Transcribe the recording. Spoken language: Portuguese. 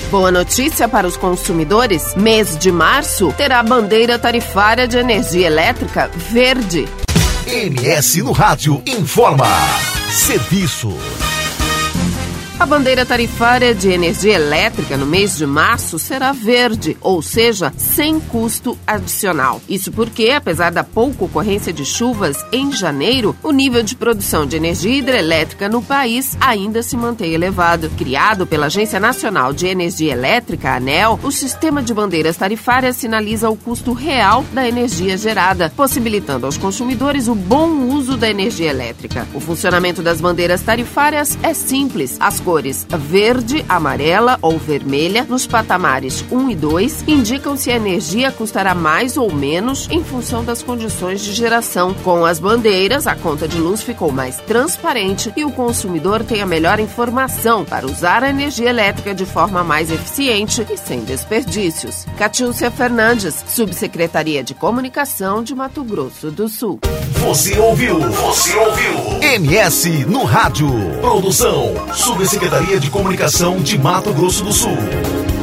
Boa notícia para os consumidores: mês de março terá bandeira tarifária de energia elétrica verde. MS no Rádio informa. Serviço. A bandeira tarifária de energia elétrica no mês de março será verde, ou seja, sem custo adicional. Isso porque, apesar da pouca ocorrência de chuvas em janeiro, o nível de produção de energia hidrelétrica no país ainda se mantém elevado. Criado pela Agência Nacional de Energia Elétrica, ANEEL, o sistema de bandeiras tarifárias sinaliza o custo real da energia gerada, possibilitando aos consumidores o bom uso da energia elétrica. O funcionamento das bandeiras tarifárias é simples. As cores verde, amarela ou vermelha nos patamares 1 e 2 indicam se a energia custará mais ou menos em função das condições de geração. Com as bandeiras, a conta de luz ficou mais transparente e o consumidor tem a melhor informação para usar a energia elétrica de forma mais eficiente e sem desperdícios. Catiúcia Fernandes, Subsecretaria de Comunicação de Mato Grosso do Sul. Você ouviu? MS no Rádio. Produção, Subsecretaria de Comunicação de Mato Grosso do Sul.